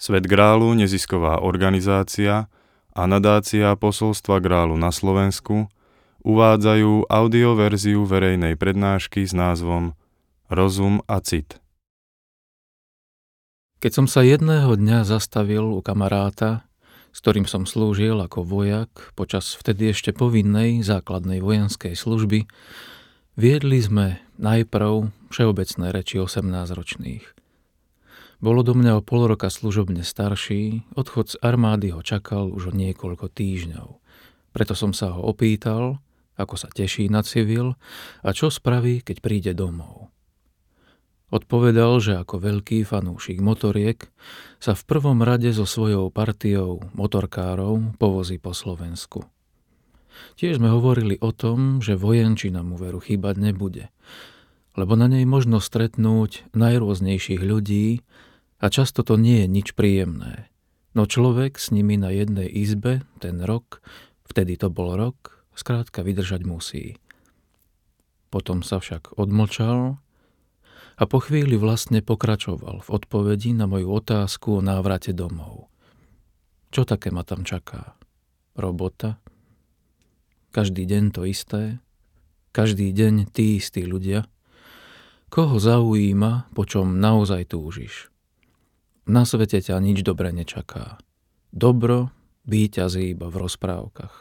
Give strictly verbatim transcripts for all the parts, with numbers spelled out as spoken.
Svet Grálu, nezisková organizácia a nadácia Posolstva Grálu na Slovensku uvádzajú audioverziu verejnej prednášky s názvom Rozum a cit. Keď som sa jedného dňa zastavil u kamaráta, s ktorým som slúžil ako vojak počas vtedy ešte povinnej základnej vojenskej služby, viedli sme najprv všeobecné reči osemnásťročných. Bolo do mňa o pol roka služobne starší, odchod z armády ho čakal už o niekoľko týždňov. Preto som sa ho opýtal, ako sa teší na civil a čo spraví, keď príde domov. Odpovedal, že ako veľký fanúšik motoriek sa v prvom rade so svojou partiou motorkárov povozí po Slovensku. Tiež sme hovorili o tom, že vojenčina mu veru chýbať nebude, lebo na nej možno stretnúť najrôznejších ľudí a často to nie je nič príjemné. No človek s nimi na jednej izbe ten rok, vtedy to bol rok, skrátka vydržať musí. Potom sa však odmlčal a po chvíli vlastne pokračoval v odpovedi na moju otázku o návrate domov. Čo také ma tam čaká? Robota? Každý deň to isté? Každý deň tí istí ľudia? Koho zaujíma, po čom naozaj túžiš? Na svete ťa nič dobre nečaká. Dobro víťazí iba v rozprávkach.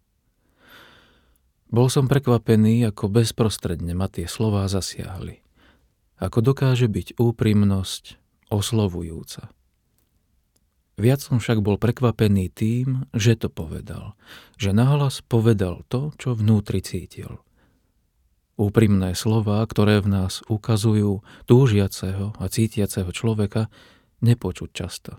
Bol som prekvapený, ako bezprostredne ma tie slová zasiahli. Ako dokáže byť úprimnosť oslovujúca. Viac som však bol prekvapený tým, že to povedal. Že nahlas povedal to, čo vnútri cítil. Úprimné slová, ktoré v nás ukazujú túžiaceho a cítiaceho človeka, nepočuť často.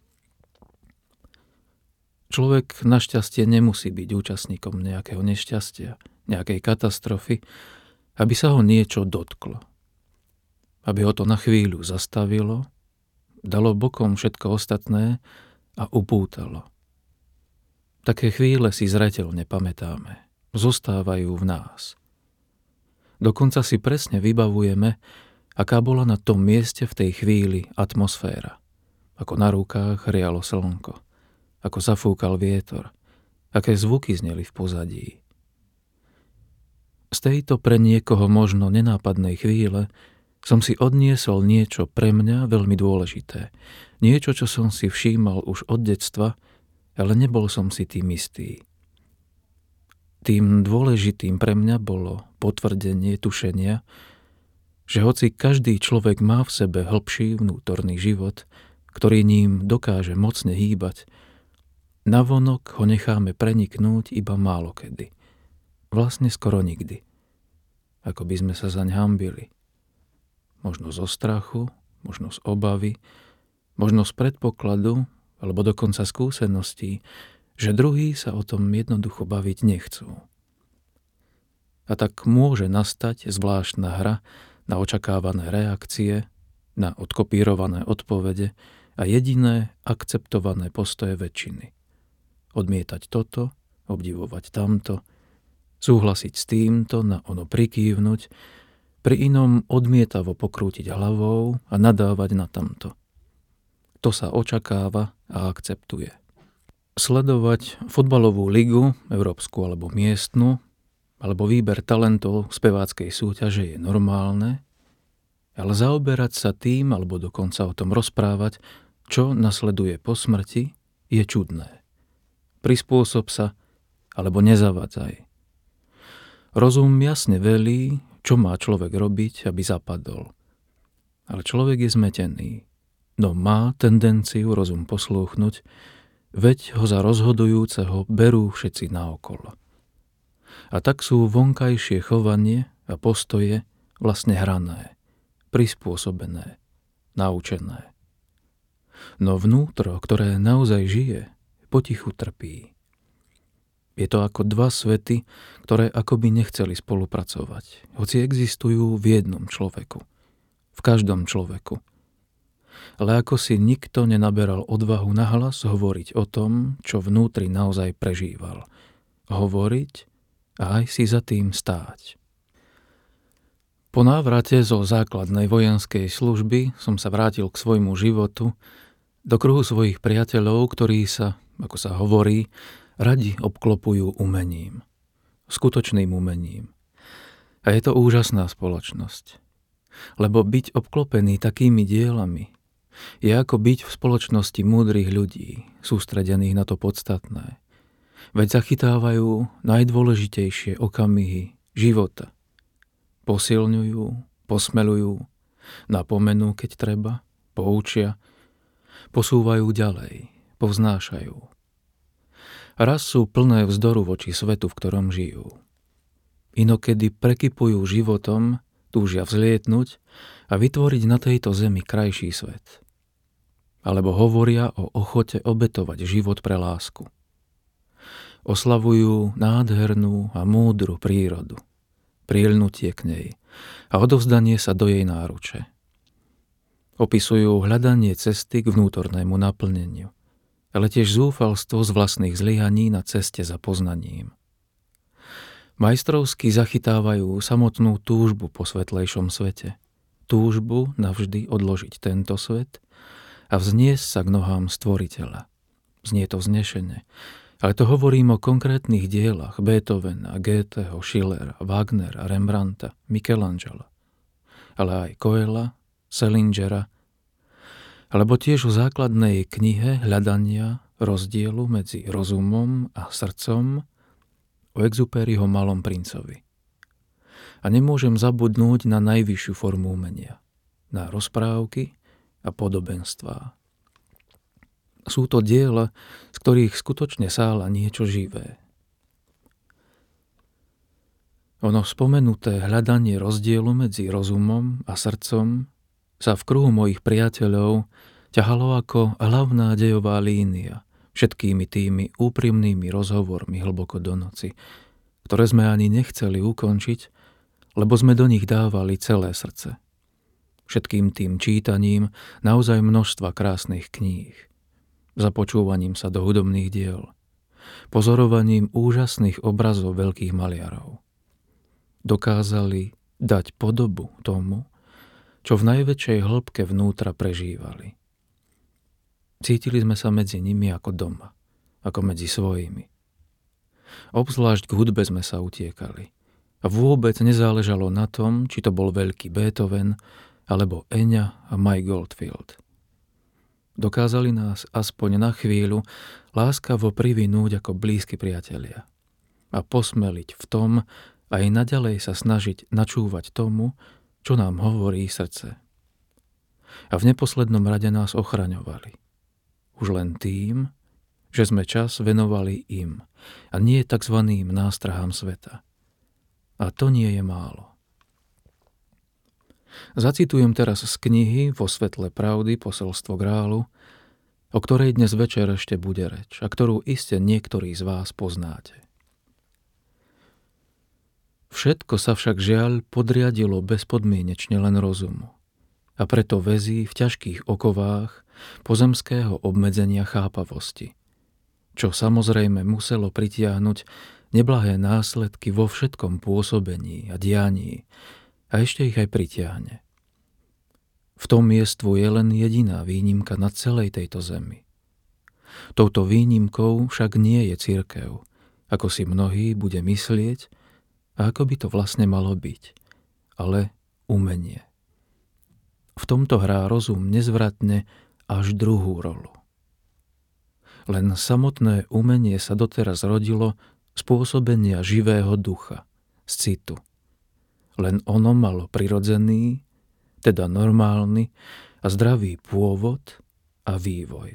Človek našťastie nemusí byť účastníkom nejakého nešťastia, nejakej katastrofy, aby sa ho niečo dotklo. Aby ho to na chvíľu zastavilo, dalo bokom všetko ostatné a upútalo. Také chvíle si zreteľne pamätáme, zostávajú v nás. Dokonca si presne vybavujeme, aká bola na tom mieste v tej chvíli atmosféra. Ako na rukách rialo slnko, ako zafúkal vietor, aké zvuky zneli v pozadí. Z tejto pre niekoho možno nenápadnej chvíle som si odniesol niečo pre mňa veľmi dôležité. Niečo, čo som si všímal už od detstva, ale nebol som si tým istý. Tým dôležitým pre mňa bolo potvrdenie tušenia, že hoci každý človek má v sebe hlbší vnútorný život, ktorý ním dokáže mocne hýbať, navonok ho necháme preniknúť iba málokedy. Vlastne skoro nikdy. Ako by sme sa zaň hanbili. Možno zo strachu, možno z obavy, možno z predpokladu, alebo dokonca skúseností, že druhí sa o tom jednoducho baviť nechcú. A tak môže nastať zvláštna hra na očakávané reakcie, na odkopírované odpovede a jediné akceptované postoje väčšiny. Odmietať toto, obdivovať tamto, súhlasiť s týmto, na ono prikývnuť, pri inom odmietavo pokrútiť hlavou a nadávať na tamto. To sa očakáva a akceptuje. Sledovať futbalovú ligu, európsku alebo miestnu, alebo výber talentov speváckej súťaže je normálne, ale zaoberať sa tým, alebo dokonca o tom rozprávať, čo nasleduje po smrti, je čudné. Prispôsob sa, alebo nezavadzaj. Rozum jasne velí, čo má človek robiť, aby zapadol. Ale človek je zmetený, no má tendenciu rozum poslúchnuť, veď ho za rozhodujúceho berú všetci naokolo. A tak sú vonkajšie chovanie a postoje vlastne hrané, prispôsobené, naučené. No vnútro, ktoré naozaj žije, potichu trpí. Je to ako dva svety, ktoré akoby nechceli spolupracovať, hoci existujú v jednom človeku, v každom človeku. Ale ako si nikto nenaberal odvahu nahlas hovoriť o tom, čo vnútri naozaj prežíval. Hovoriť a aj si za tým stáť. Po návrate zo základnej vojenskej služby som sa vrátil k svojmu životu do kruhu svojich priateľov, ktorí sa, ako sa hovorí, radi obklopujú umením. Skutočným umením. A je to úžasná spoločnosť. Lebo byť obklopený takými dielami je ako byť v spoločnosti múdrych ľudí, sústredených na to podstatné. Veď zachytávajú najdôležitejšie okamihy života. Posilňujú, posmelujú, napomenú, keď treba, poučia, posúvajú ďalej, povznášajú. Raz sú plné vzdoru voči svetu, v ktorom žijú. Inokedy prekypujú životom, túžia vzlietnúť a vytvoriť na tejto zemi krajší svet. Alebo hovoria o ochote obetovať život pre lásku. Oslavujú nádhernú a múdru prírodu, priľnutie k nej a odovzdanie sa do jej náruče. Opisujú hľadanie cesty k vnútornému naplneniu, ale tiež zúfalstvo z vlastných zlyhaní na ceste za poznaním. Majstrovsky zachytávajú samotnú túžbu po svetlejšom svete, túžbu navždy odložiť tento svet a vzniesť sa k nohám Stvoriteľa. Znie to vznešene, ale to hovorím o konkrétnych dielach Beethovena, Goetheho, Schillera, Wagnera, Rembrandta, Michelangela, ale aj Coela, Salingera, alebo tiež o základnej knihe hľadania rozdielu medzi rozumom a srdcom o Exupéryho Malom princovi. A nemôžem zabudnúť na najvyššiu formu umenia, na rozprávky a podobenstvá. Sú to diela, z ktorých skutočne sála niečo živé. Ono spomenuté hľadanie rozdielu medzi rozumom a srdcom sa v kruhu mojich priateľov ťahalo ako hlavná dejová línia všetkými tými úprimnými rozhovormi hlboko do noci, ktoré sme ani nechceli ukončiť, lebo sme do nich dávali celé srdce. Všetkým tým čítaním naozaj množstva krásnych kníh, započúvaním sa do hudobných diel, pozorovaním úžasných obrazov veľkých maliarov. Dokázali dať podobu tomu, čo v najväčšej hĺbke vnútra prežívali. Cítili sme sa medzi nimi ako doma, ako medzi svojimi. Obzvlášť k hudbe sme sa utiekali. A vôbec nezáležalo na tom, či to bol veľký Beethoven, alebo Enya a Mike Goldfield. Dokázali nás aspoň na chvíľu láskavo privinúť ako blízki priatelia a posmeliť v tom aj naďalej sa snažiť načúvať tomu, čo nám hovorí srdce. A v neposlednom rade nás ochraňovali. Už len tým, že sme čas venovali im a nie takzvaným nástrahám sveta. A to nie je málo. Zacitujem teraz z knihy Vo svetle pravdy poselstvo Grálu, o ktorej dnes večer ešte bude reč a ktorú iste niektorí z vás poznáte. Všetko sa však žiaľ podriadilo bezpodmienečne len rozumu a preto väzí v ťažkých okovách pozemského obmedzenia chápavosti, čo samozrejme muselo pritiahnuť neblahé následky vo všetkom pôsobení a dianí a ešte ich aj pritiahne. V tom jestvu je len jediná výnimka na celej tejto zemi. Touto výnimkou však nie je cirkev, ako si mnohí bude myslieť a ako by to vlastne malo byť, ale umenie. V tomto hrá rozum nezvratne až druhú rolu. Len samotné umenie sa doteraz rodilo z pôsobenia živého ducha, z citu. Len ono malo prirodzený, teda normálny a zdravý pôvod a vývoj.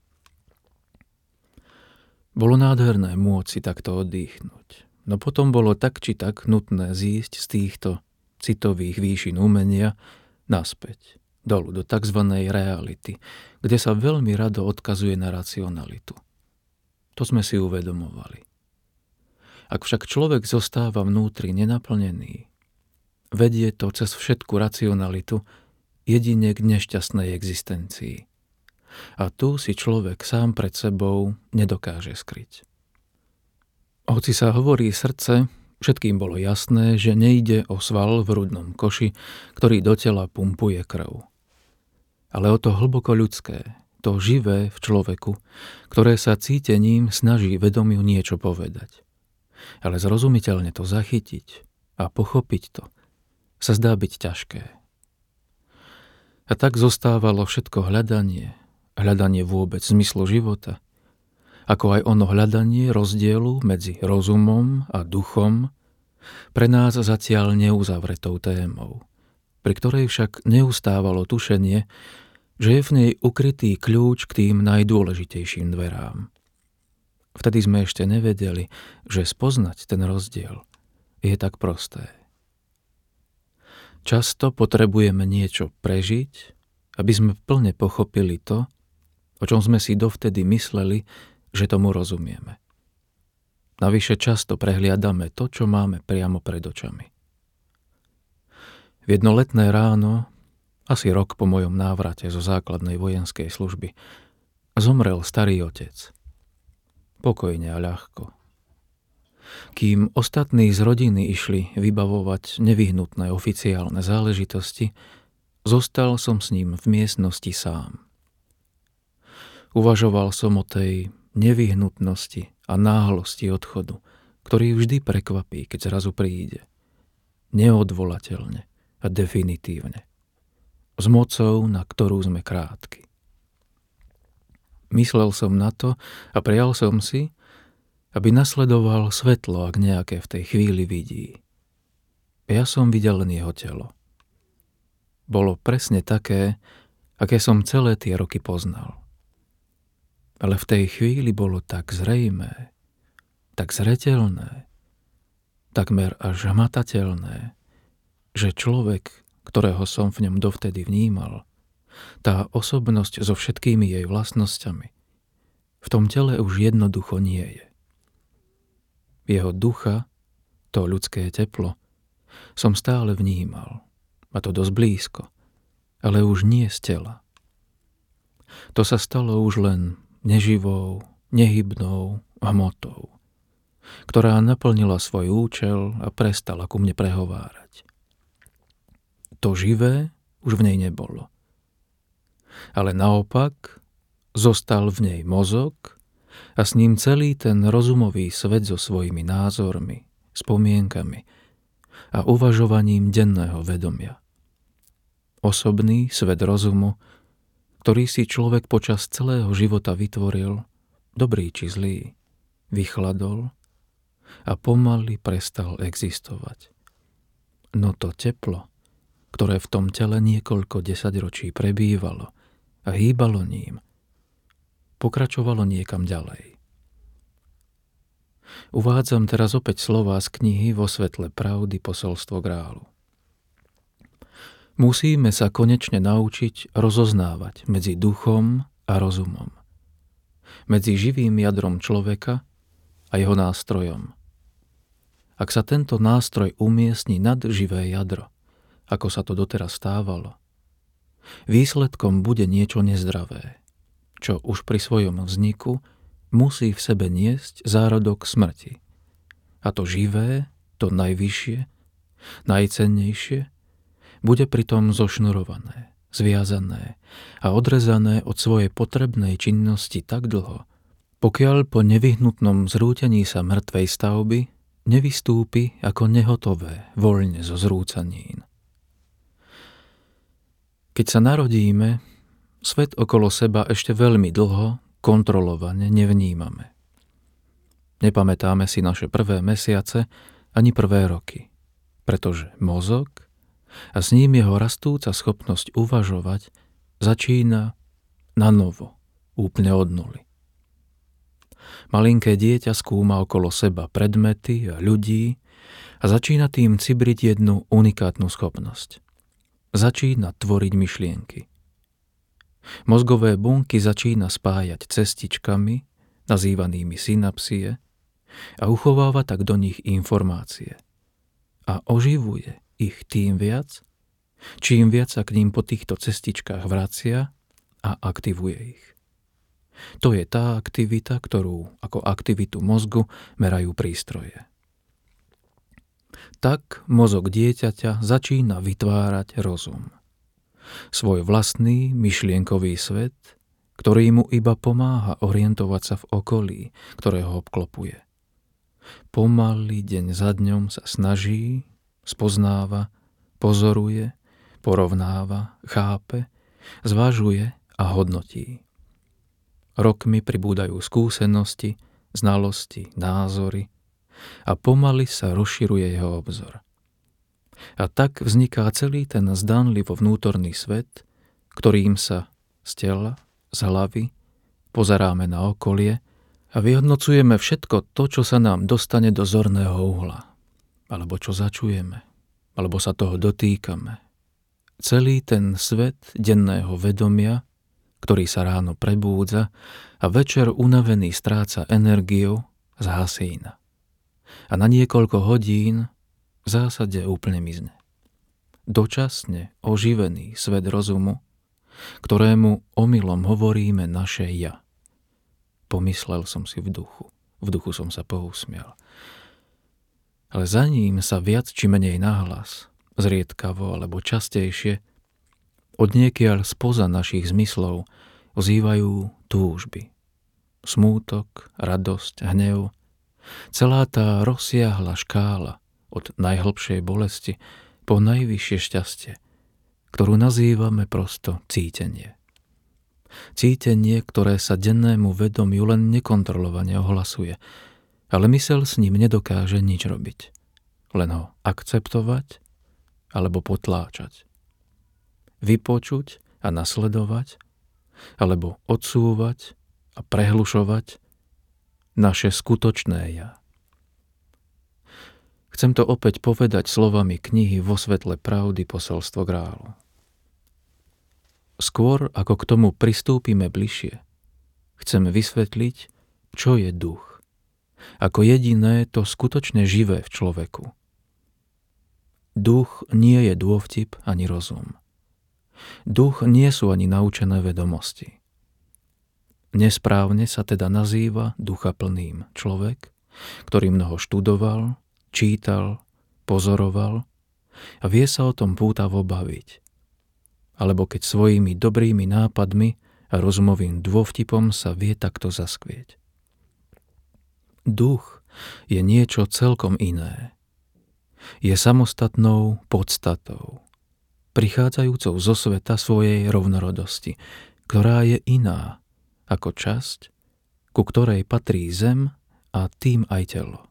Bolo nádherné môcť si takto oddychnúť, no potom bolo tak či tak nutné zísť z týchto citových výšin umenia naspäť, dolu do tzv. Reality, kde sa veľmi rado odkazuje na racionalitu. To sme si uvedomovali. Ak však človek zostáva vnútri nenaplnený, vedie to cez všetku racionalitu jedine k nešťastnej existencii. A tu si človek sám pred sebou nedokáže skryť. Hoci sa hovorí srdce, všetkým bolo jasné, že nejde o sval v hrudnom koši, ktorý do tela pumpuje krv. Ale o to hlboko ľudské, to živé v človeku, ktoré sa cítením snaží vedomiu niečo povedať. Ale zrozumiteľne to zachytiť a pochopiť to sa zdá byť ťažké. A tak zostávalo všetko hľadanie, hľadanie vôbec zmyslu života, ako aj ono hľadanie rozdielu medzi rozumom a duchom, pre nás zatiaľ neuzavretou témou, pri ktorej však neustávalo tušenie, že je v nej ukrytý kľúč k tým najdôležitejším dverám. Vtedy sme ešte nevedeli, že spoznať ten rozdiel je tak prosté. Často potrebujeme niečo prežiť, aby sme plne pochopili to, o čom sme si dovtedy mysleli, že tomu rozumieme. Navyše často prehliadame to, čo máme priamo pred očami. V jedno letné ráno, asi rok po mojom návrate zo základnej vojenskej služby, zomrel starý otec. Pokojne a ľahko. Kým ostatní z rodiny išli vybavovať nevyhnutné oficiálne záležitosti, zostal som s ním v miestnosti sám. Uvažoval som o tej nevyhnutnosti a náhlosti odchodu, ktorý vždy prekvapí, keď zrazu príde. Neodvolateľne a definitívne. S mocou, na ktorú sme krátky. Myslel som na to a prijal som si, aby nasledoval svetlo, ak nejaké v tej chvíli vidí. Ja som videl len jeho telo. Bolo presne také, aké som celé tie roky poznal. Ale v tej chvíli bolo tak zrejmé, tak zreteľné, takmer až hmatateľné, že človek, ktorého som v ňom dovtedy vnímal, tá osobnosť so všetkými jej vlastnosťami, v tom tele už jednoducho nie je. Jeho ducha, to ľudské teplo, som stále vnímal, a to dosť blízko, ale už nie z tela. To sa stalo už len neživou, nehybnou hmotou, ktorá naplnila svoj účel a prestala ku mne prehovárať. To živé už v nej nebolo. Ale naopak zostal v nej mozog a s ním celý ten rozumový svet so svojimi názormi, spomienkami a uvažovaním denného vedomia. Osobný svet rozumu, ktorý si človek počas celého života vytvoril, dobrý či zlý, vychladol a pomaly prestal existovať. No to teplo, ktoré v tom tele niekoľko desaťročí prebývalo a hýbalo ním, pokračovalo niekam ďalej. Uvádzam teraz opäť slová z knihy Vo svetle pravdy posolstvo grálu. Musíme sa konečne naučiť rozoznávať medzi duchom a rozumom. Medzi živým jadrom človeka a jeho nástrojom. Ak sa tento nástroj umiestni nad živé jadro, ako sa to doteraz stávalo, výsledkom bude niečo nezdravé, čo už pri svojom vzniku musí v sebe niesť zárodok smrti. A to živé, to najvyššie, najcennejšie, bude pritom zošnurované, zviazané a odrezané od svojej potrebnej činnosti tak dlho, pokiaľ po nevyhnutnom zrútení sa mŕtvej stavby nevystúpi ako nehotové voľne zo zrúcanín. Keď sa narodíme, svet okolo seba ešte veľmi dlho kontrolovane nevnímame. Nepamätáme si naše prvé mesiace ani prvé roky, pretože mozog a s ním jeho rastúca schopnosť uvažovať začína na novo, úplne od nuly. Malinké dieťa skúma okolo seba predmety a ľudí a začína tým cibriť jednu unikátnu schopnosť. Začína tvoriť myšlienky. Mozgové bunky začína spájať cestičkami, nazývanými synapsie, a uchováva tak do nich informácie. A oživuje ich tým viac, čím viac sa k ním po týchto cestičkách vracia a aktivuje ich. To je tá aktivita, ktorú ako aktivitu mozgu merajú prístroje. Tak mozog dieťaťa začína vytvárať rozum. Svoj vlastný myšlienkový svet, ktorý mu iba pomáha orientovať sa v okolí, ktoré ho obklopuje. Pomaly deň za dňom sa snaží, spoznáva, pozoruje, porovnáva, chápe, zvažuje a hodnotí. Rokmi pribúdajú skúsenosti, znalosti, názory a pomaly sa rozširuje jeho obzor. A tak vzniká celý ten zdánlivo vnútorný svet, ktorým sa z tela, z hlavy pozeráme na okolie a vyhodnocujeme všetko to, čo sa nám dostane do zorného uhla, alebo čo začujeme, alebo sa toho dotýkame. Celý ten svet denného vedomia, ktorý sa ráno prebúdza a večer unavený stráca energiu, zhasína. A na niekoľko hodín v zásade úplne mizne. Dočasne oživený svet rozumu, ktorému omylom hovoríme naše ja. Pomyslel som si v duchu, v duchu som sa pousmial. Ale za ním sa viac či menej nahlas, zriedkavo alebo častejšie, odniekiaľ spoza našich zmyslov ozývajú túžby. Smútok, radosť, hnev, celá tá rozsiahla škála od najhlbšej bolesti po najvyššie šťastie, ktorú nazývame prosto cítenie. Cítenie, ktoré sa dennému vedomiu len nekontrolovane ohlasuje, ale myseľ s ním nedokáže nič robiť. Len ho akceptovať alebo potláčať. Vypočuť a nasledovať, alebo odsúvať a prehlušovať naše skutočné ja. Chcem to opäť povedať slovami knihy Vo svetle pravdy posolstvo Grálu. Skôr ako k tomu pristúpime bližšie, chcem vysvetliť, čo je duch, ako jediné to skutočne živé v človeku. Duch nie je dôvtip ani rozum. Duch nie sú ani naučené vedomosti. Nesprávne sa teda nazýva duchaplným človek, ktorý mnoho študoval, čítal, pozoroval a vie sa o tom pútavo baviť. Alebo keď svojimi dobrými nápadmi a rozumovým dôvtipom sa vie takto zaskvieť. Duch je niečo celkom iné. Je samostatnou podstatou, prichádzajúcou zo sveta svojej rovnorodosti, ktorá je iná ako časť, ku ktorej patrí zem a tým aj telo.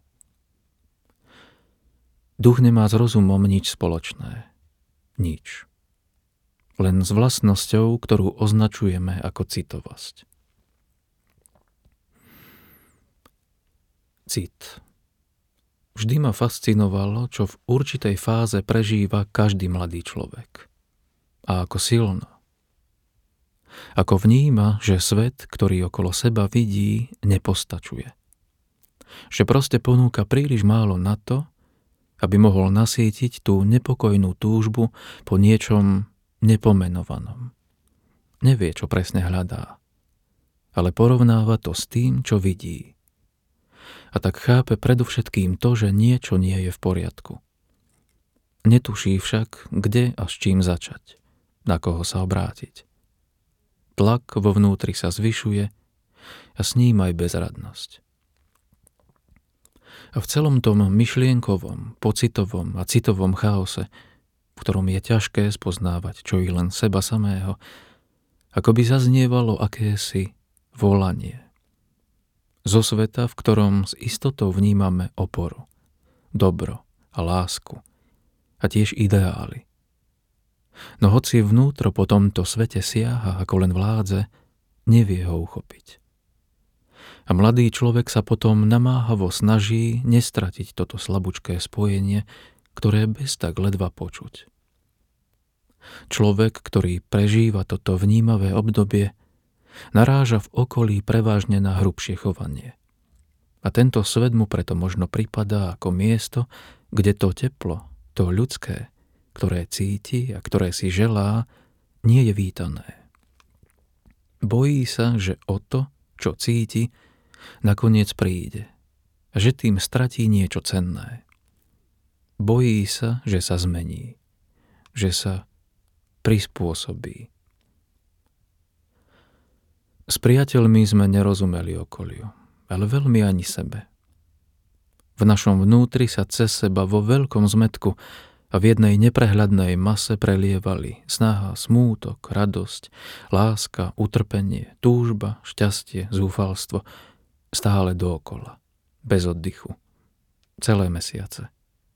Duch nemá s rozumom nič spoločné. Nič. Len s vlastnosťou, ktorú označujeme ako citovosť. Cit. Vždy ma fascinovalo, čo v určitej fáze prežíva každý mladý človek. A ako silno. Ako vníma, že svet, ktorý okolo seba vidí, nepostačuje. Že proste ponúka príliš málo na to, aby mohol nasýtiť tú nepokojnú túžbu po niečom nepomenovanom. Nevie, čo presne hľadá, ale porovnáva to s tým, čo vidí. A tak chápe predovšetkým to, že niečo nie je v poriadku. Netuší však, kde a s čím začať, na koho sa obrátiť. Tlak vo vnútri sa zvyšuje a s ním aj bezradnosť. A v celom tom myšlienkovom, pocitovom a citovom chaose, v ktorom je ťažké spoznávať čo i len seba samého, ako by zaznievalo akési volanie. Zo sveta, v ktorom s istotou vnímame oporu, dobro a lásku a tiež ideály. No hoci vnútro po tomto svete siaha ako len vládze, nevie ho uchopiť. A mladý človek sa potom namáhavo snaží nestratiť toto slabúčké spojenie, ktoré bez tak ledva počuť. Človek, ktorý prežíva toto vnímavé obdobie, naráža v okolí prevažne na hrubšie chovanie. A tento svet mu preto možno pripadá ako miesto, kde to teplo, to ľudské, ktoré cíti a ktoré si želá, nie je vítané. Bojí sa, že o to, čo cíti, nakoniec príde a že tým stratí niečo cenné. Bojí sa, že sa zmení, že sa prispôsobí. S priateľmi sme nerozumeli okoliu, ale veľmi ani sebe. V našom vnútri sa cez seba vo veľkom zmätku a v jednej neprehľadnej mase prelievali snaha, smútok, radosť, láska, utrpenie, túžba, šťastie, zúfalstvo, stále dookola, bez oddychu, celé mesiace.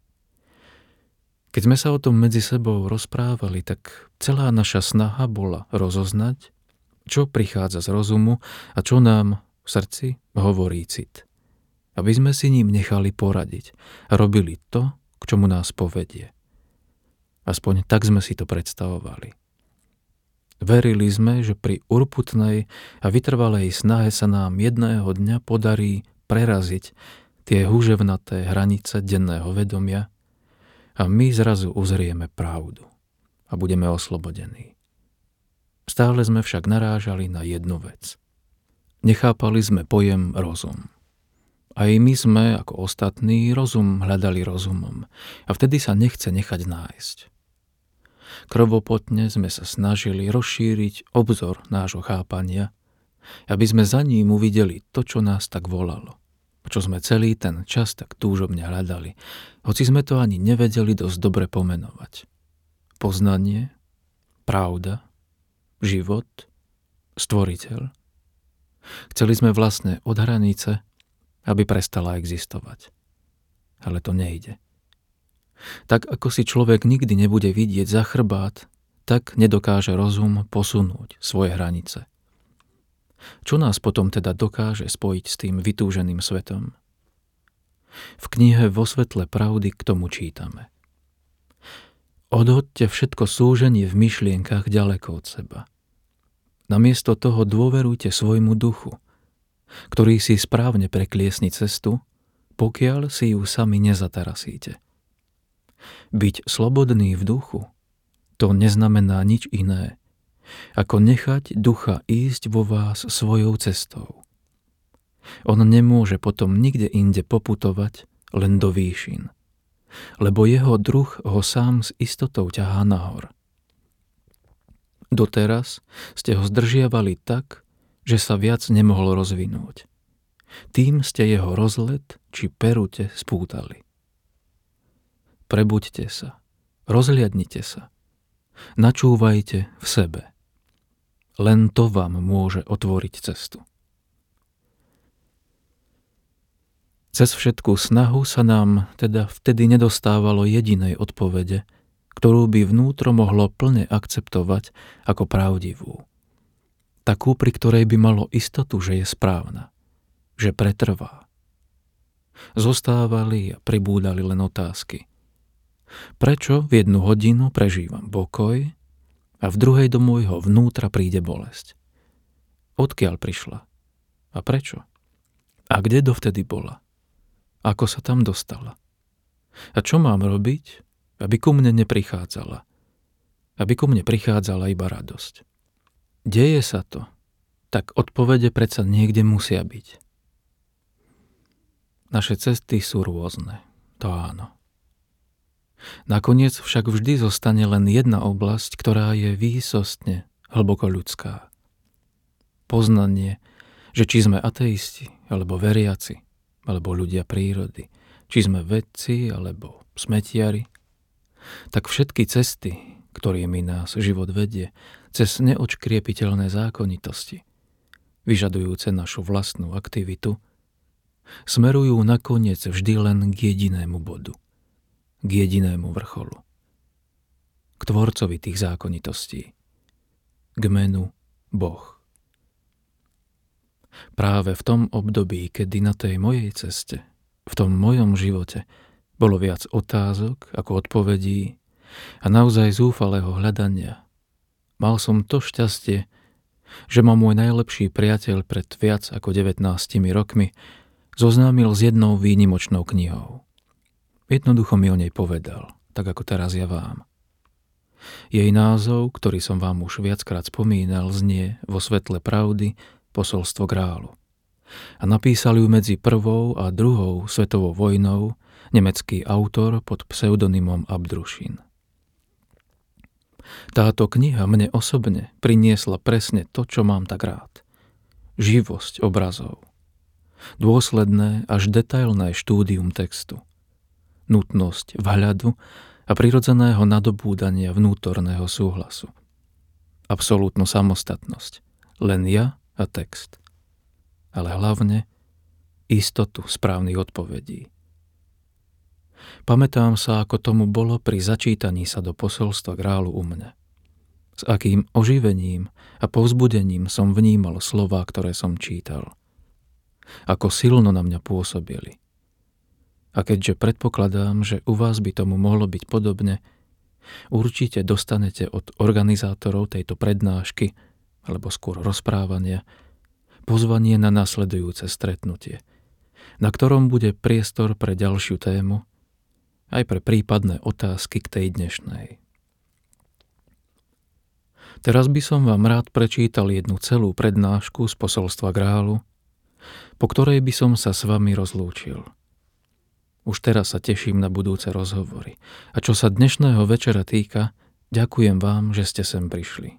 Keď sme sa o tom medzi sebou rozprávali, tak celá naša snaha bola rozoznať, čo prichádza z rozumu a čo nám v srdci hovorí cit. Aby sme si ním nechali poradiť a robili to, k čomu nás povedie. Aspoň tak sme si to predstavovali. Verili sme, že pri urputnej a vytrvalej snahe sa nám jedného dňa podarí preraziť tie húževnaté hranice denného vedomia a my zrazu uzrieme pravdu a budeme oslobodení. Stále sme však narážali na jednu vec. Nechápali sme pojem rozum. Aj my sme, ako ostatní, rozum hľadali rozumom a vtedy sa nechce nechať nájsť. Krvopotne sme sa snažili rozšíriť obzor nášho chápania, aby sme za ním uvideli to, čo nás tak volalo, čo sme celý ten čas tak túžobne hľadali, hoci sme to ani nevedeli dosť dobre pomenovať. Poznanie, pravda, život, stvoriteľ. Chceli sme vlastne od hranice, aby prestala existovať. Ale to nejde. Tak ako si človek nikdy nebude vidieť za chrbát, tak nedokáže rozum posunúť svoje hranice. Čo nás potom teda dokáže spojiť s tým vytúženým svetom? V knihe Vo svetle pravdy k tomu čítame. Odhoďte všetko súženie v myšlienkach ďaleko od seba. Namiesto toho dôverujte svojmu duchu, ktorý si správne prekliesni cestu, pokiaľ si ju sami nezatarasíte. Byť slobodný v duchu, to neznamená nič iné, ako nechať ducha ísť vo vás svojou cestou. On nemôže potom nikde inde poputovať, len do výšin, lebo jeho druh ho sám s istotou ťahá nahor. Doteraz ste ho zdržiavali tak, že sa viac nemohol rozvinúť. Tým ste jeho rozlet či perute spútali. Prebuďte sa, rozhliadnite sa, načúvajte v sebe. Len to vám môže otvoriť cestu. Cez všetkú snahu sa nám teda vtedy nedostávalo jedinej odpovede, ktorú by vnútro mohlo plne akceptovať ako pravdivú. Takú, pri ktorej by malo istotu, že je správna, že pretrvá. Zostávali a pribúdali len otázky. Prečo v jednu hodinu prežívam pokoj a v druhej do môjho vnútra príde bolesť? Odkiaľ prišla? A prečo? A kde dovtedy bola? Ako sa tam dostala? A čo mám robiť, aby ku mne neprichádzala? Aby ku mne prichádzala iba radosť. Deje sa to, tak odpovede predsa niekde musia byť. Naše cesty sú rôzne, to áno. Nakoniec však vždy zostane len jedna oblasť, ktorá je výsostne hlboko ľudská. Poznanie, že či sme ateisti, alebo veriaci, alebo ľudia prírody, či sme vedci, alebo smetiari, tak všetky cesty, ktorými nás život vedie, cez neodškriepiteľné zákonitosti, vyžadujúce našu vlastnú aktivitu, smerujú nakoniec vždy len k jedinému bodu, k jedinému vrcholu, k tvorcovi tých zákonitostí, k menu Boh. Práve v tom období, kedy na tej mojej ceste, v tom mojom živote, bolo viac otázok ako odpovedí a naozaj zúfalého hľadania, mal som to šťastie, že ma môj najlepší priateľ pred viac ako devätnástimi rokmi zoznámil s jednou výnimočnou knihou. Jednoducho mi o nej povedal, tak ako teraz ja vám. Jej názov, ktorý som vám už viackrát spomínal, znie Vo svetle pravdy posolstvo grálu. A napísal ju medzi prvou a druhou svetovou vojnou nemecký autor pod pseudonymom Abdrušin. Táto kniha mne osobne priniesla presne to, čo mám tak rád. živosť obrazov, dôsledné až detailné štúdium textu, nutnosť vhľadu a prirodzeného nadobúdania vnútorného súhlasu, absolútnu samostatnosť, len ja a text, ale hlavne istotu správnych odpovedí. Pamätám sa, ako tomu bolo pri začítaní sa do posolstva Grálu u mňa. S akým oživením a povzbudením som vnímal slová, ktoré som čítal. Ako silno na mňa pôsobili. A keďže predpokladám, že u vás by tomu mohlo byť podobne, určite dostanete od organizátorov tejto prednášky, alebo skôr rozprávania, pozvanie na nasledujúce stretnutie, na ktorom bude priestor pre ďalšiu tému, aj pre prípadné otázky k tej dnešnej. Teraz by som vám rád prečítal jednu celú prednášku z posolstva Grálu, po ktorej by som sa s vami rozlúčil. Už teraz sa teším na budúce rozhovory. A čo sa dnešného večera týka, ďakujem vám, že ste sem prišli.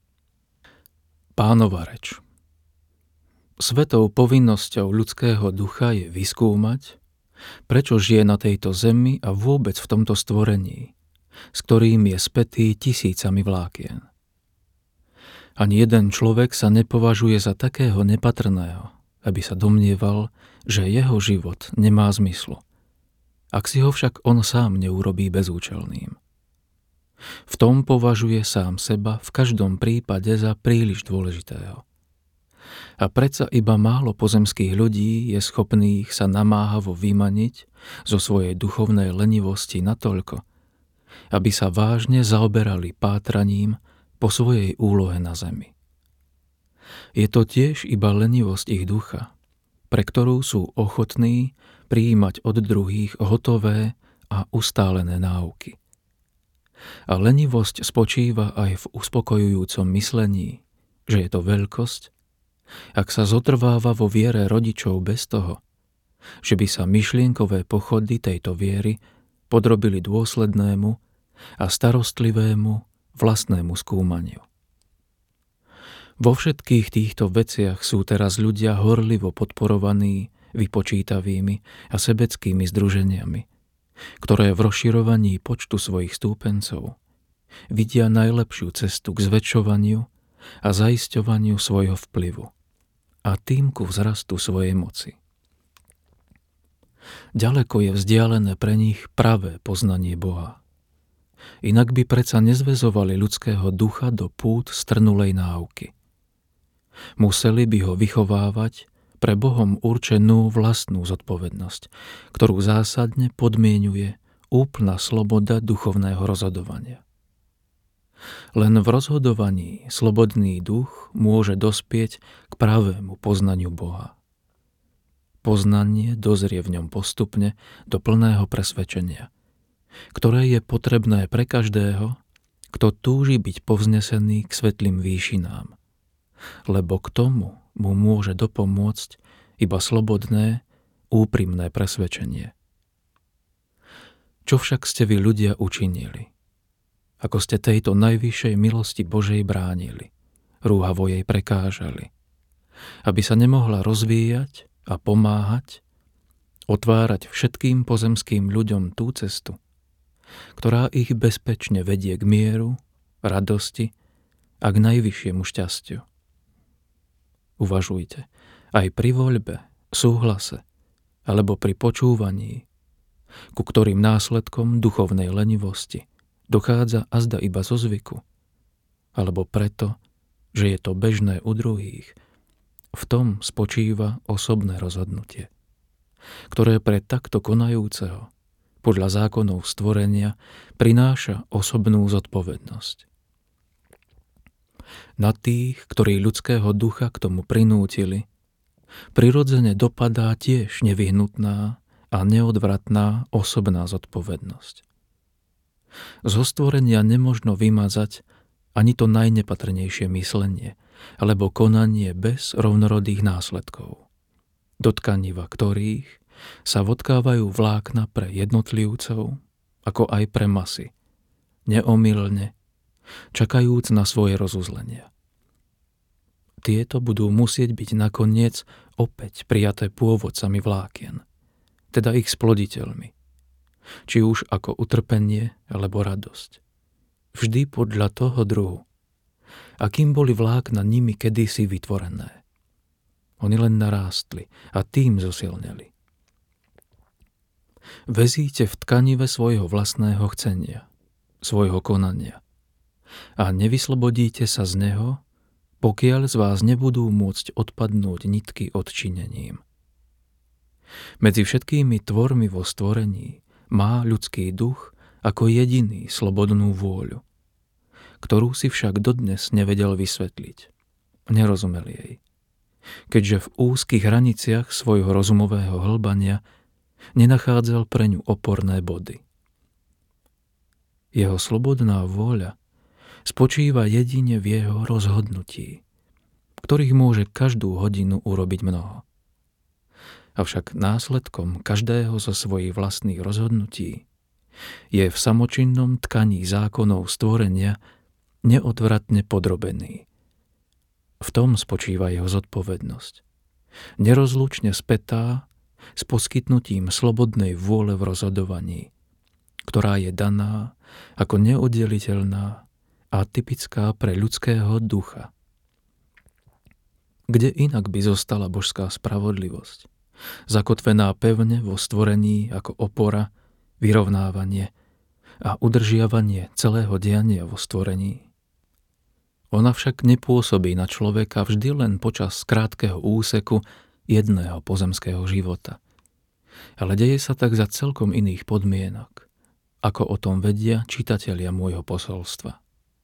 Pánova reč. Svetou povinnosťou ľudského ducha je vyskúmať, prečo žije na tejto zemi a vôbec v tomto stvorení, s ktorým je spätý tisícami vlákien. Ani jeden človek sa nepovažuje za takého nepatrného, aby sa domnieval, že jeho život nemá zmyslu, ak si ho však on sám neurobí bezúčelným. V tom považuje sám seba v každom prípade za príliš dôležitého. A predsa iba málo pozemských ľudí je schopných sa namáhavo vymaniť zo svojej duchovnej lenivosti natoľko, aby sa vážne zaoberali pátraním po svojej úlohe na zemi. Je to tiež iba lenivosť ich ducha, pre ktorú sú ochotní prijímať od druhých hotové a ustálené náuky. A lenivosť spočíva aj v uspokojujúcom myslení, že je to veľkosť, ak sa zotrváva vo viere rodičov bez toho, že by sa myšlienkové pochody tejto viery podrobili dôslednému a starostlivému vlastnému skúmaniu. Vo všetkých týchto veciach sú teraz ľudia horlivo podporovaní vypočítavými a sebeckými združeniami, ktoré v rozširovaní počtu svojich stúpencov vidia najlepšiu cestu k zväčšovaniu a zaisťovaniu svojho vplyvu a tým ku vzrastu svojej moci. Ďaleko je vzdialené pre nich pravé poznanie Boha. Inak by predsa nezväzovali ľudského ducha do pút strnulej náuky. Museli by ho vychovávať pre Bohom určenú vlastnú zodpovednosť, ktorú zásadne podmienuje úplná sloboda duchovného rozhodovania. Len v rozhodovaní slobodný duch môže dospieť k pravému poznaniu Boha. Poznanie dozrie v ňom postupne do plného presvedčenia, ktoré je potrebné pre každého, kto túži byť povznesený k svetlým výšinám, lebo k tomu mu môže dopomôcť iba slobodné, úprimné presvedčenie. Čo však ste vy ľudia učinili? Ako ste tejto najvyššej milosti Božej bránili, rúhavo jej prekážali, aby sa nemohla rozvíjať a pomáhať, otvárať všetkým pozemským ľuďom tú cestu, ktorá ich bezpečne vedie k mieru, radosti a k najvyššiemu šťastiu. Uvažujte, aj pri voľbe, súhlase alebo pri počúvaní, ku ktorým následkom duchovnej lenivosti dochádza azda iba zo zvyku, alebo preto, že je to bežné u druhých, v tom spočíva osobné rozhodnutie, ktoré pre takto konajúceho podľa zákonov stvorenia prináša osobnú zodpovednosť. Na tých, ktorí ľudského ducha k tomu prinútili, prirodzene dopadá tiež nevyhnutná a neodvratná osobná zodpovednosť. Zo stvorenia nemožno vymazať ani to najnepatrnejšie myslenie alebo konanie bez rovnorodých následkov, do tkaniva ktorých sa vodkávajú vlákna pre jednotlivcov, ako aj pre masy, neomylne, čakajúc na svoje rozuzlenia. tieto budú musieť byť nakoniec opäť prijaté pôvodcami vlákien, teda ich sploditeľmi, či už ako utrpenie alebo radosť. Vždy podľa toho druhu, akým boli vlákna nimi kedysi vytvorené. Oni len narástli a tým zosilneli. Vezíte v tkanive svojho vlastného chcenia, svojho konania a nevyslobodíte sa z neho, pokiaľ z vás nebudú môcť odpadnúť nitky odčinením. Medzi všetkými tvormi vo stvorení má ľudský duch ako jediný slobodnú vôľu, ktorú si však dodnes nevedel vysvetliť. Nerozumel jej, keďže v úzkých hraniciach svojho rozumového hlbania nenachádzal pre ňu oporné body. Jeho slobodná vôľa spočíva jedine v jeho rozhodnutí, ktorých môže každú hodinu urobiť mnoho. Avšak následkom každého zo svojich vlastných rozhodnutí je v samočinnom tkaní zákonov stvorenia neodvratne podrobený. V tom spočíva jeho zodpovednosť, nerozlučne spätá s poskytnutím slobodnej vôle v rozhodovaní, ktorá je daná ako neoddeliteľná a typická pre ľudského ducha. Kde inak by zostala božská spravodlivosť, zakotvená pevne vo stvorení ako opora, vyrovnávanie a udržiavanie celého diania vo stvorení? Ona však nepôsobí na človeka vždy len počas krátkeho úseku jedného pozemského života, ale deje sa tak za celkom iných podmienok, ako o tom vedia čitatelia môjho posolstva.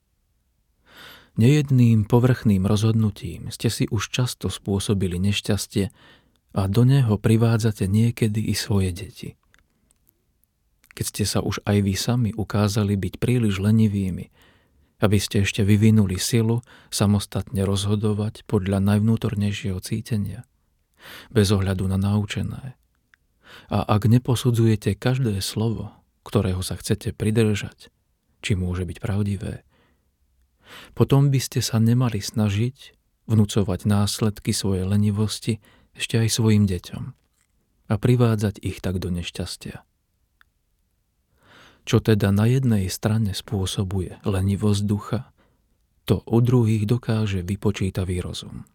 Nejedným povrchným rozhodnutím ste si už často spôsobili nešťastie a do neho privádzate niekedy i svoje deti. Keď ste sa už aj vy sami ukázali byť príliš lenivými, aby ste ešte vyvinuli silu samostatne rozhodovať podľa najvnútornejšieho cítenia, bez ohľadu na naučené. A ak neposudzujete každé slovo, ktorého sa chcete pridržať, či môže byť pravdivé, potom by ste sa nemali snažiť vnúcovať následky svojej lenivosti ešte aj svojim deťom a privádzať ich tak do nešťastia. Čo teda na jednej strane spôsobuje lenivosť ducha, to u druhých dokáže vypočítavý rozum.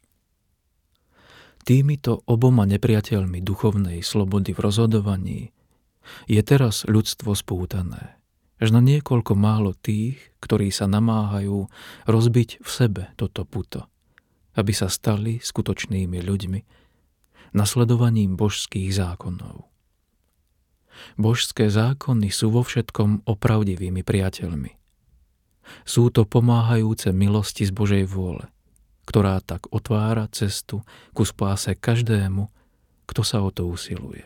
Týmito oboma nepriateľmi duchovnej slobody v rozhodovaní je teraz ľudstvo spútané, až na niekoľko málo tých, ktorí sa namáhajú rozbiť v sebe toto puto, aby sa stali skutočnými ľuďmi, nasledovaním božských zákonov. Božské zákony sú vo všetkom opravdivými priateľmi. Sú to pomáhajúce milosti z Božej vôle, ktorá tak otvára cestu ku spáse každému, kto sa o to usiluje.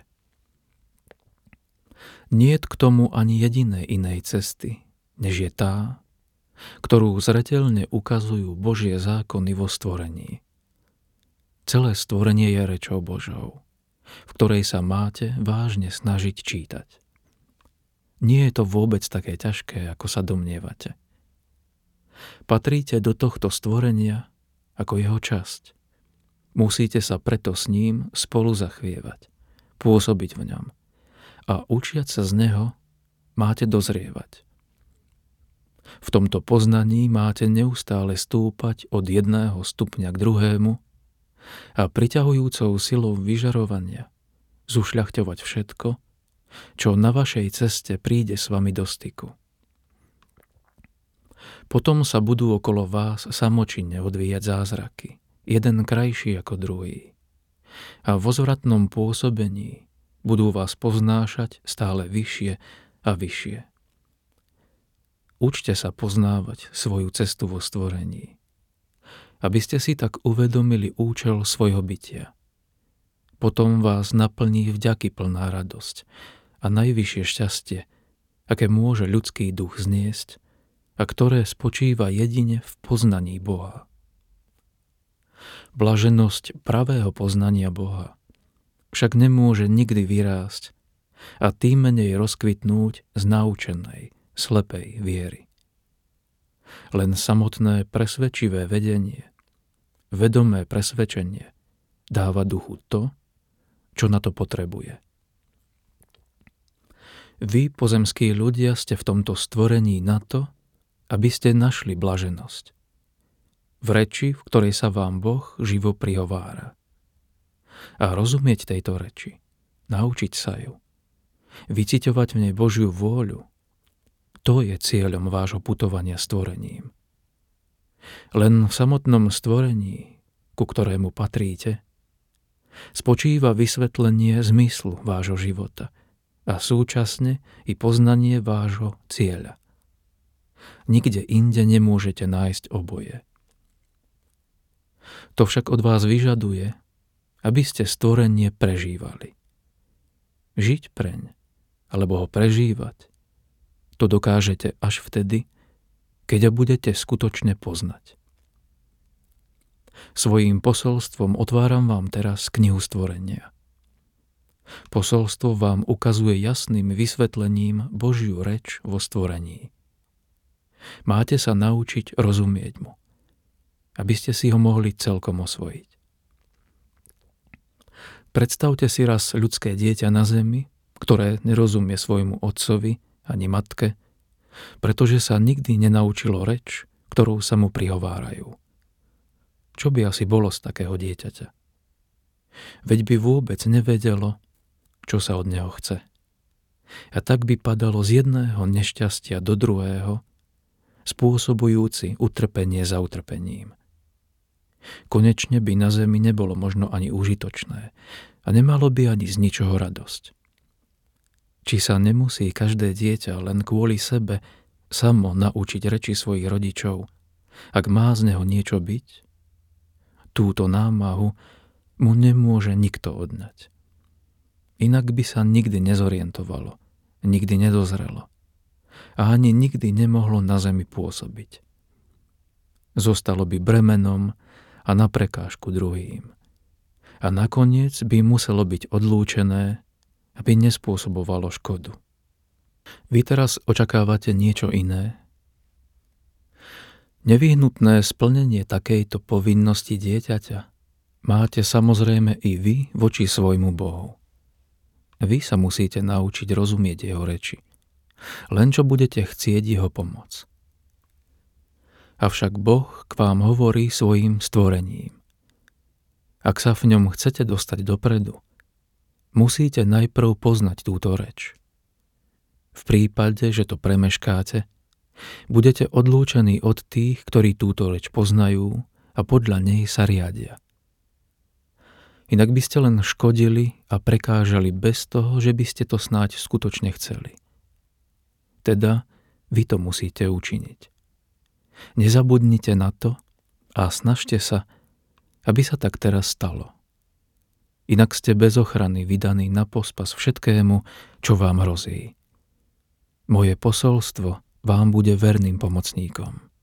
Niet k tomu ani jedinej inej cesty, než je tá, ktorú zreteľne ukazujú Božie zákony vo stvorení. Celé stvorenie je rečou Božou, v ktorej sa máte vážne snažiť čítať. Nie je to vôbec také ťažké, ako sa domnievate. Patríte do tohto stvorenia ako jeho časť. Musíte sa preto s ním spolu zachvievať, pôsobiť v ňom a učiať sa z neho máte dozrievať. V tomto poznaní máte neustále stúpať od jedného stupňa k druhému a priťahujúcou silou vyžarovania zušľachťovať všetko, čo na vašej ceste príde s vami do styku. Potom sa budú okolo vás samočinne odvíjať zázraky, jeden krajší ako druhý. A vo zvratnom pôsobení budú vás poznášať stále vyššie a vyššie. Učte sa poznávať svoju cestu vo stvorení, aby ste si tak uvedomili účel svojho bytia. Potom vás naplní vďaky plná radosť a najvyššie šťastie, aké môže ľudský duch zniesť a ktoré spočíva jedine v poznaní Boha. Blaženosť pravého poznania Boha však nemôže nikdy vyrásť a tým menej rozkvitnúť z naučenej, slepej viery. Len samotné presvedčivé vedenie, vedomé presvedčenie dáva duchu to, čo na to potrebuje. Vy, pozemskí ľudia, ste v tomto stvorení na to, aby ste našli blaženosť. V reči, v ktorej sa vám Boh živo prihovára. A rozumieť tejto reči, naučiť sa ju, vyciťovať v nej Božiu vôľu, to je cieľom vášho putovania stvorením. Len v samotnom stvorení, ku ktorému patríte, spočíva vysvetlenie zmyslu vášho života a súčasne i poznanie vášho cieľa. Nikde inde nemôžete nájsť oboje. To však od vás vyžaduje, aby ste stvorenie prežívali. Žiť preň, alebo ho prežívať, to dokážete až vtedy, keď ho budete skutočne poznať. Svojím posolstvom otváram vám teraz knihu stvorenia. Posolstvo vám ukazuje jasným vysvetlením Božiu reč vo stvorení. Máte sa naučiť rozumieť mu, aby ste si ho mohli celkom osvojiť. Predstavte si raz ľudské dieťa na zemi, ktoré nerozumie svojmu otcovi ani matke, pretože sa nikdy nenaučilo reč, ktorou sa mu prihovárajú. Čo by asi bolo z takého dieťaťa? Veď by vôbec nevedelo, čo sa od neho chce. A tak by padalo z jedného nešťastia do druhého, spôsobujúci utrpenie za utrpením. Konečne by na zemi nebolo možno ani užitočné a nemalo by ani z ničoho radosť. Či sa nemusí každé dieťa len kvôli sebe samo naučiť reči svojich rodičov, ak má z neho niečo byť? Túto námahu mu nemôže nikto odňať. Inak by sa nikdy nezorientovalo, nikdy nedozrelo a ani nikdy nemohlo na zemi pôsobiť. Zostalo by bremenom a na prekážku druhým. A nakoniec by muselo byť odlúčené, aby nespôsobovalo škodu. Vy teraz očakávate niečo iné? Nevyhnutné splnenie takejto povinnosti dieťaťa máte samozrejme i vy voči svojmu Bohu. Vy sa musíte naučiť rozumieť jeho reči, len čo budete chcieť jeho pomoc. Avšak Boh k vám hovorí svojim stvorením. Ak sa v ňom chcete dostať dopredu, musíte najprv poznať túto reč. V prípade, že to premeškáte, budete odlúčení od tých, ktorí túto reč poznajú a podľa nej sa riadia. Inak by ste len škodili a prekážali bez toho, že by ste to snáď skutočne chceli. Teda vy to musíte učiniť. Nezabudnite na to a snažte sa, aby sa tak teraz stalo. Inak ste bez ochrany vydaní na pospas všetkému, čo vám hrozí. Moje posolstvo vám bude verným pomocníkom.